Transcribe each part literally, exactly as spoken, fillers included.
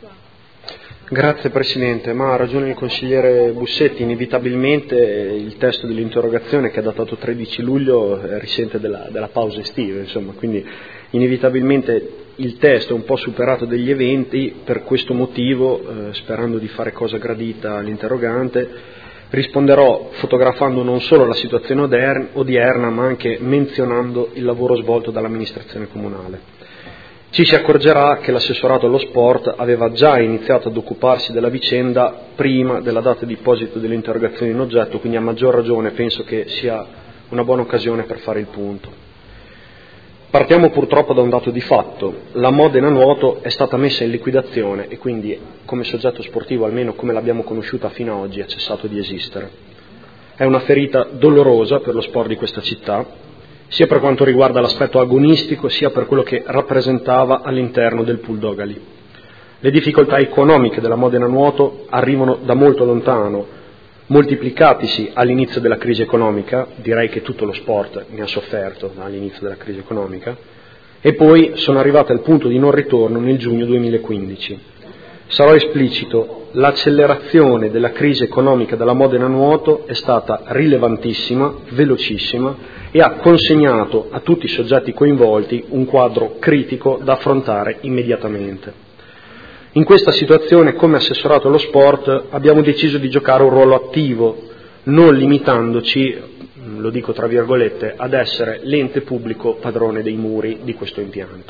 Grazie Presidente, ma ha ragione il consigliere Bussetti, inevitabilmente il testo dell'interrogazione che è datato tredici luglio risente della, della pausa estiva, insomma, quindi inevitabilmente il testo è un po' superato degli eventi. Per questo motivo, eh, sperando di fare cosa gradita all'interrogante, risponderò fotografando non solo la situazione odierna ma anche menzionando il lavoro svolto dall'amministrazione comunale. Ci si accorgerà che l'assessorato allo sport aveva già iniziato ad occuparsi della vicenda prima della data di deposito delle interrogazioni in oggetto, quindi a maggior ragione penso che sia una buona occasione per fare il punto. Partiamo purtroppo da un dato di fatto: la Modena Nuoto è stata messa in liquidazione e quindi come soggetto sportivo, almeno come l'abbiamo conosciuta fino ad oggi, ha cessato di esistere. È una ferita dolorosa per lo sport di questa città, sia per quanto riguarda l'aspetto agonistico, sia per quello che rappresentava all'interno del pool Dogali. Le difficoltà economiche della Modena Nuoto arrivano da molto lontano, moltiplicatisi all'inizio della crisi economica, direi che tutto lo sport ne ha sofferto all'inizio della crisi economica, e poi sono arrivate al punto di non ritorno nel giugno duemilaquindici. Sarò esplicito: l'accelerazione della crisi economica della Modena Nuoto è stata rilevantissima, velocissima, e ha consegnato a tutti i soggetti coinvolti un quadro critico da affrontare immediatamente. In questa situazione, come assessorato allo sport, abbiamo deciso di giocare un ruolo attivo, non limitandoci, lo dico tra virgolette, ad essere l'ente pubblico padrone dei muri di questo impianto.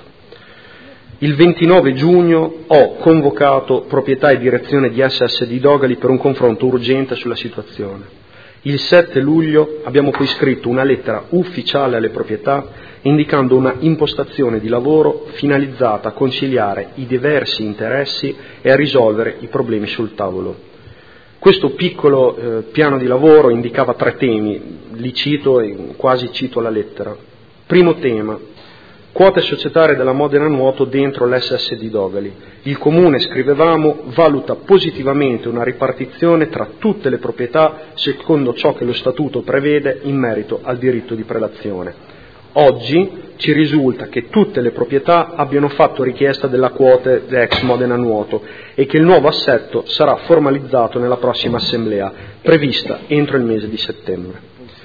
Il ventinove giugno ho convocato proprietà e direzione di S S D Dogali per un confronto urgente sulla situazione. Il sette luglio abbiamo poi scritto una lettera ufficiale alle proprietà indicando una impostazione di lavoro finalizzata a conciliare i diversi interessi e a risolvere i problemi sul tavolo. Questo piccolo eh, piano di lavoro indicava tre temi, li cito e quasi cito la lettera. Primo tema: quote societarie della Modena Nuoto dentro l'S S D Dogali. Il Comune, scrivevamo, valuta positivamente una ripartizione tra tutte le proprietà secondo ciò che lo Statuto prevede in merito al diritto di prelazione. Oggi ci risulta che tutte le proprietà abbiano fatto richiesta della quote ex Modena Nuoto e che il nuovo assetto sarà formalizzato nella prossima assemblea, prevista entro il mese di settembre.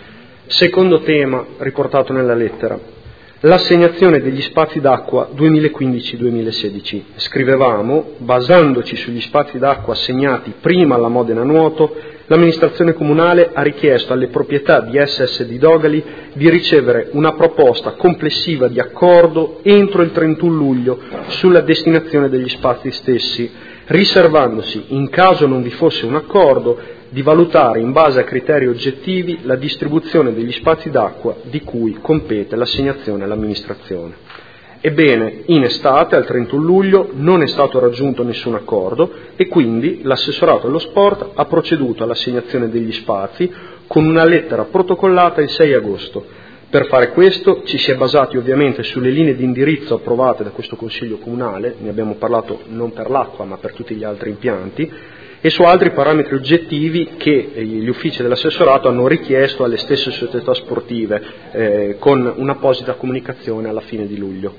Secondo tema riportato nella lettera: l'assegnazione degli spazi d'acqua duemilaquindici duemilasedici. Scrivevamo: basandoci sugli spazi d'acqua assegnati prima alla Modena Nuoto, l'amministrazione comunale ha richiesto alle proprietà di S S D Dogali di ricevere una proposta complessiva di accordo entro il trentuno luglio sulla destinazione degli spazi stessi, riservandosi, in caso non vi fosse un accordo, di valutare in base a criteri oggettivi la distribuzione degli spazi d'acqua di cui compete l'assegnazione all'amministrazione. Ebbene, in estate, al trentuno luglio, non è stato raggiunto nessun accordo e quindi l'assessorato allo sport ha proceduto all'assegnazione degli spazi con una lettera protocollata il sei agosto. Per fare questo ci si è basati ovviamente sulle linee di indirizzo approvate da questo Consiglio Comunale, ne abbiamo parlato non per l'acqua ma per tutti gli altri impianti, e su altri parametri oggettivi che gli uffici dell'assessorato hanno richiesto alle stesse società sportive eh, con un'apposita comunicazione alla fine di luglio.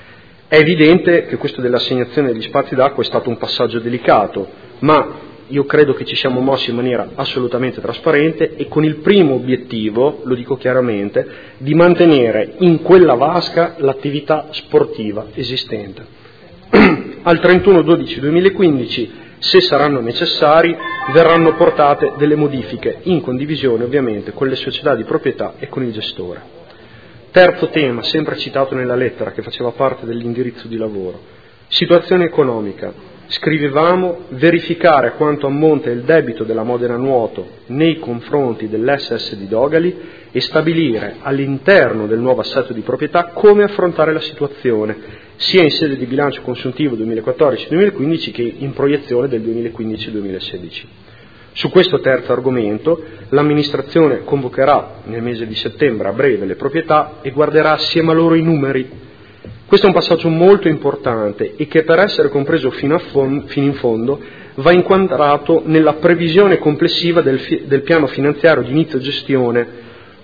È evidente che questo dell'assegnazione degli spazi d'acqua è stato un passaggio delicato, ma io credo che ci siamo mossi in maniera assolutamente trasparente e con il primo obiettivo, lo dico chiaramente, di mantenere in quella vasca l'attività sportiva esistente. Al trentuno dodici duemilaquindici, se saranno necessari, verranno portate delle modifiche in condivisione ovviamente con le società di proprietà e con il gestore. Terzo tema, sempre citato nella lettera che faceva parte dell'indirizzo di lavoro: situazione economica. Scrivevamo: verificare quanto ammonta il debito della Modena Nuoto nei confronti dell'S S D Dogali e stabilire all'interno del nuovo assetto di proprietà come affrontare la situazione, sia in sede di bilancio consuntivo duemilaquattordici duemilaquindici che in proiezione del duemilaquindici duemilasedici. Su questo terzo argomento l'amministrazione convocherà nel mese di settembre a breve le proprietà e guarderà assieme a loro i numeri. Questo è un passaggio molto importante e che, per essere compreso fino, a fon- fino in fondo, va inquadrato nella previsione complessiva del, fi- del piano finanziario di inizio gestione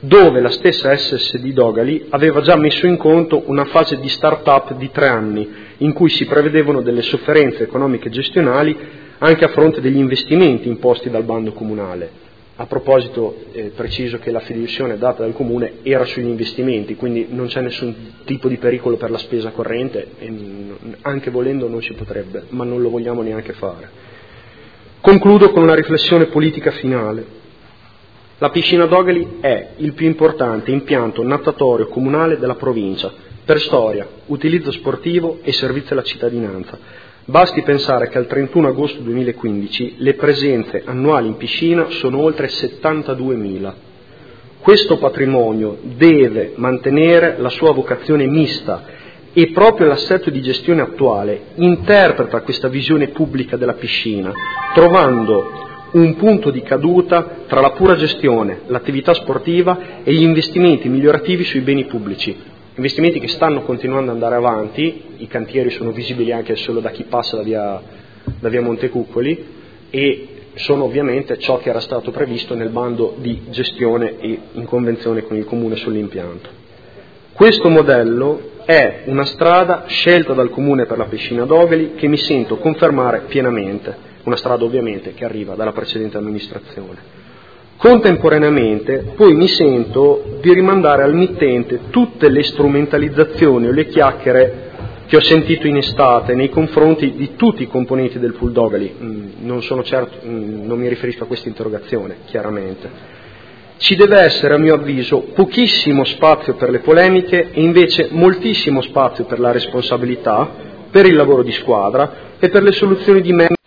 dove la stessa S S D Dogali aveva già messo in conto una fase di start-up di tre anni, in cui si prevedevano delle sofferenze economiche e gestionali anche a fronte degli investimenti imposti dal bando comunale. A proposito, eh, preciso che la fideiussione data dal Comune era sugli investimenti, quindi non c'è nessun tipo di pericolo per la spesa corrente, e anche volendo non si potrebbe, ma non lo vogliamo neanche fare. Concludo con una riflessione politica finale. La piscina Dogali è il più importante impianto natatorio comunale della provincia, per storia, utilizzo sportivo e servizio alla cittadinanza. Basti pensare che al trentuno agosto duemilaquindici le presenze annuali in piscina sono oltre settantaduemila. Questo patrimonio deve mantenere la sua vocazione mista e proprio l'assetto di gestione attuale interpreta questa visione pubblica della piscina, trovando un punto di caduta tra la pura gestione, l'attività sportiva e gli investimenti migliorativi sui beni pubblici. Investimenti che stanno continuando ad andare avanti, i cantieri sono visibili anche solo da chi passa da via, da via Montecuccoli, e sono ovviamente ciò che era stato previsto nel bando di gestione e in convenzione con il Comune sull'impianto. Questo modello è una strada scelta dal Comune per la piscina Dogali che mi sento confermare pienamente, una strada ovviamente che arriva dalla precedente amministrazione. Contemporaneamente poi mi sento di rimandare al mittente tutte le strumentalizzazioni o le chiacchiere che ho sentito in estate nei confronti di tutti i componenti del pool Dogali. Non sono certo, non mi riferisco a questa interrogazione, chiaramente. Ci deve essere, a mio avviso, pochissimo spazio per le polemiche e invece moltissimo spazio per la responsabilità, per il lavoro di squadra e per le soluzioni di merito.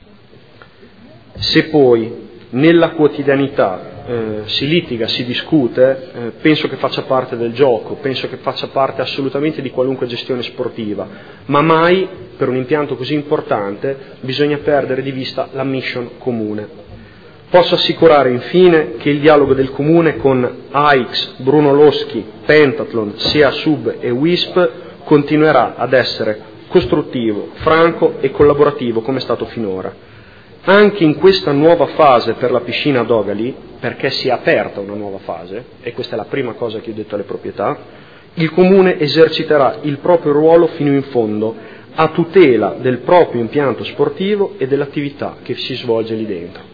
Se poi nella quotidianità Eh, si litiga, si discute, eh, penso che faccia parte del gioco, penso che faccia parte assolutamente di qualunque gestione sportiva, ma mai per un impianto così importante bisogna perdere di vista la mission comune. Posso assicurare infine che il dialogo del Comune con A X, Bruno Loschi, Pentathlon, S I A Sub e W I S P continuerà ad essere costruttivo, franco e collaborativo come è stato finora. Anche in questa nuova fase per la piscina Dogali, perché si è aperta una nuova fase, e questa è la prima cosa che ho detto alle proprietà, il Comune eserciterà il proprio ruolo fino in fondo, a tutela del proprio impianto sportivo e dell'attività che si svolge lì dentro.